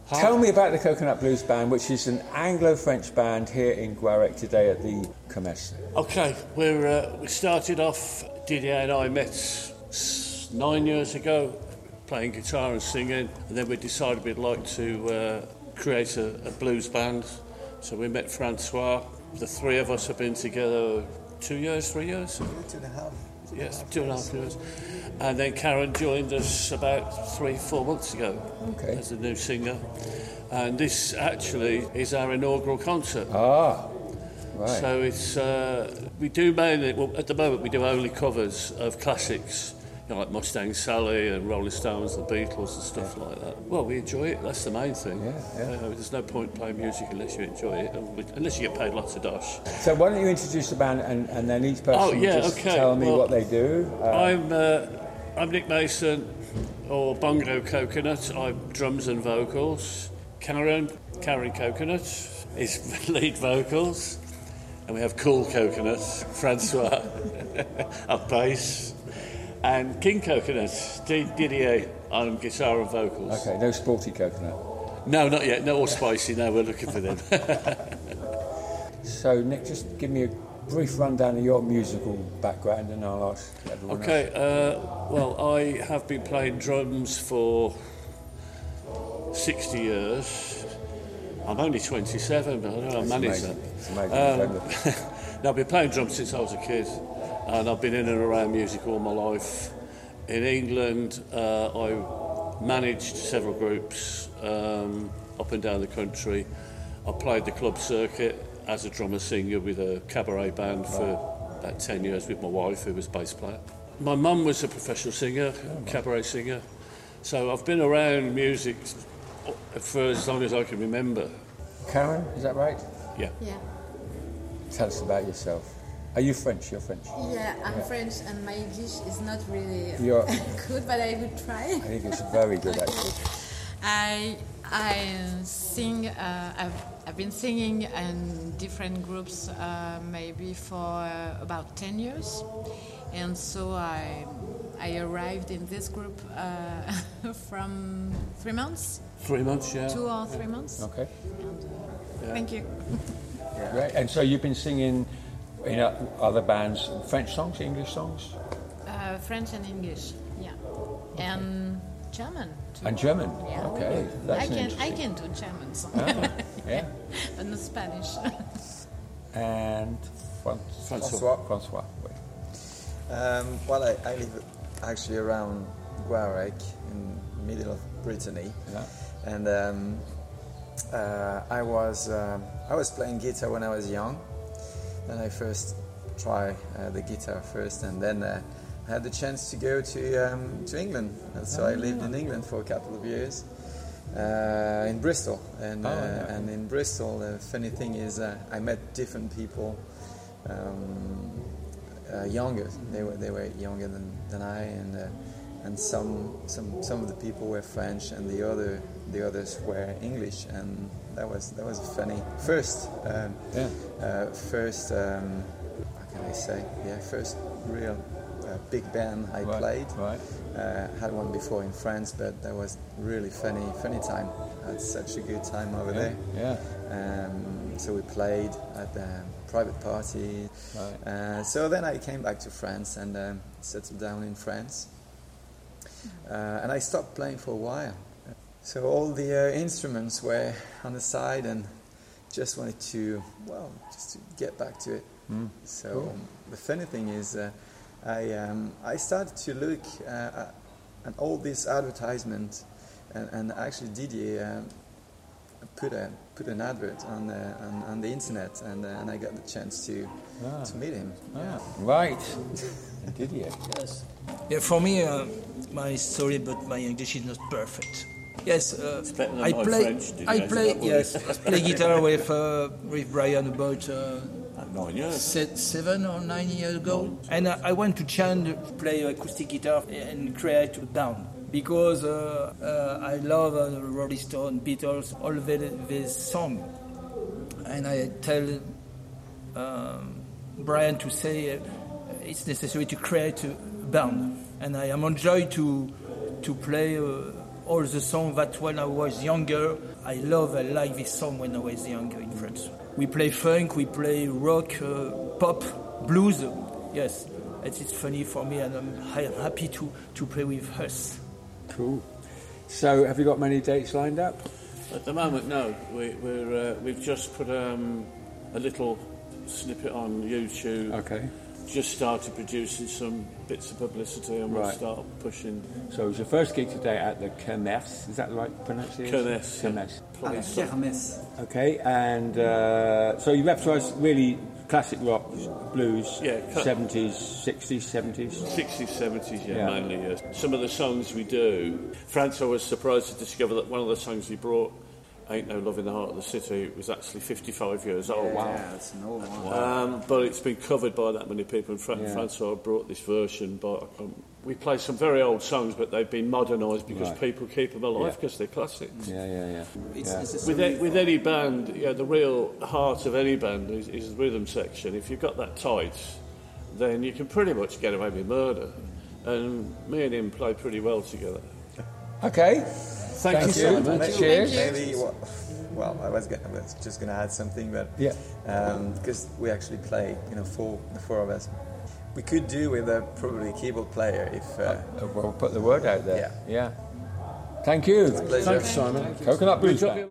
Tell me about the Coconut Blues Band, which is an Anglo-French band here in Guarec today at the Commerce. Okay, we started off, Didier and I met 9 years ago, playing guitar and singing, and then we decided we'd like to create a blues band. So we met Francois. The three of us have been together 2 years, 3 years? 2.5. Yes, 2.5 years. And then Karen joined us about 3-4 months ago as a new singer. And this actually is our inaugural concert. Ah, right. So it's we do mainly, well, at the moment we do only covers of classics, you know, like Mustang Sally and Rolling Stones, the Beatles and stuff like that. Well, we enjoy it, that's the main thing. There's no point playing music unless you enjoy it, unless you get paid lots of dosh. So why don't you introduce the band and then each person tell me what they do. I'm Nick Mason, or Bongo Coconut. I'm drums and vocals. Karen Coconut is lead vocals. And we have Cool Coconut, Francois, up bass. And King Coconut, Didier, on guitar and vocals. Okay, no Sporty Coconut? No, not yet. No, or Spicy. No, we're looking for them. So, Nick, just give me a brief rundown of your musical background and I'll ask everyone else. Well, I have been playing drums for 60 years. I'm only 27, but I don't know how to manage that. It's amazing. No, I've been playing drums since I was a kid. And I've been in and around music all my life. In England, I managed several groups up and down the country. I played the club circuit as a drummer-singer with a cabaret band for about 10 years with my wife, who was bass player. My mum was a professional singer, cabaret singer. So I've been around music for as long as I can remember. Karen, is that right? Yeah. Tell us about yourself. Are you French? You're French? Yeah, I'm French and my English is not really good, but I will try. I think it's very good, actually. I sing, I've been singing in different groups maybe for about 10 years. And so I arrived in this group from 3 months. 3 months, yeah. 2 or 3 months. Okay. And, thank you. Great. And so you've been singing in other bands, French songs, English songs? French and English, yeah. And German too. And German? Yeah. Okay. That's I can do German songs. Yeah. But not Spanish. And Francois. Well, I live actually around Guarec, in the middle of Brittany. Yeah. And I was playing guitar when I was young. And I first tried the guitar first, and then I had the chance to go to England. And so I lived in England for a couple of years, in Bristol. And in Bristol, the funny thing is I met different people, younger. They were younger than I, and some of the people were French, and the others were English, and that was funny. First, how can I say? Yeah, first real big band I played. Right. Had one before in France, but that was really funny time. I had such a good time over there. Yeah. So we played at private parties. Right. So then I came back to France and settled down in France. And I stopped playing for a while. So all the instruments were on the side, and just wanted to get back to it. So cool. The funny thing is, I started to look at all this advertisement, and actually Didier put an advert on the internet, and I got the chance to meet him. Right. Didier. Yes. Yeah, for me, my story about my English is not perfect. Yes, I play guitar with Brian about 9 years. 7 or 9 years ago, and I went to Chand to play acoustic guitar and create a band because I love Rolling Stones, Beatles, all these songs, and I tell Brian to say it's necessary to create a band, and I am enjoy to play all the songs that when I was younger, I like this song when I was younger in France. We play funk, we play rock, pop, blues. Yes, it's funny for me, and I'm happy to play with us. Cool. So, have you got many dates lined up? At the moment, no. We've just put a little snippet on YouTube. Okay. Just started producing some bits of publicity, and we'll start pushing. So it's your first gig today at the Kermesse. Is that the right pronunciation? Kermesse. Kermesse. Okay, and so you repertoire really classic rock, blues, 70s, 60s, 70s? 60s, 70s, mainly, yes. Some of the songs we do, Francois was surprised to discover that one of the songs he brought, Ain't No Love in the Heart of the City, was actually 55 years old. Wow. Yeah, it's an old one. But it's been covered by that many people, and Francois brought this version, but we play some very old songs, but they've been modernised because people keep them alive because they're classics. With any band, the real heart of any band is the rhythm section. If you've got that tight, then you can pretty much get away with murder. And me and him play pretty well together. Okay. Thank you, Simon. Cheers. Maybe, well, I was just going to add something, but because we actually play, the four of us. We could do with a probably keyboard player if... we'll put the word out there. Yeah. Thank you. It's a pleasure. Thanks, Simon. Coconut Blues Band.